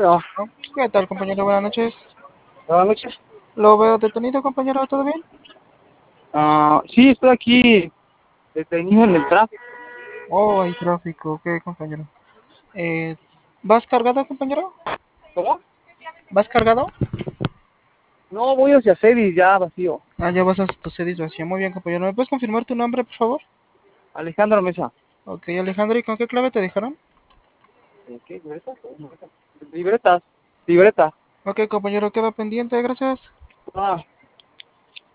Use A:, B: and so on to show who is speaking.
A: Bueno,
B: ¿Qué tal, compañero? Buenas noches.
A: buenas noches.
B: Lo veo detenido, compañero. ¿Todo bien?
A: Sí, estoy aquí detenido en el tráfico.
B: Oh, hay tráfico. ¿Qué, compañero? Eh, ¿Vas cargado, compañero?
A: ¿Cómo?
B: ¿Vas cargado?
A: No, voy hacia Cedis ya vacío.
B: Ah, ya vas a tu sede vacía. Muy bien, compañero. ¿Me puedes confirmar tu nombre, por favor?
A: Alejandro Mesa.
B: Ok, Alejandro. ¿Y con qué clave te dejaron?
A: ¿Qué? ¿Libretas? Libretas. Libretas.
B: Ok, compañero. Queda pendiente. Gracias.
A: Ah,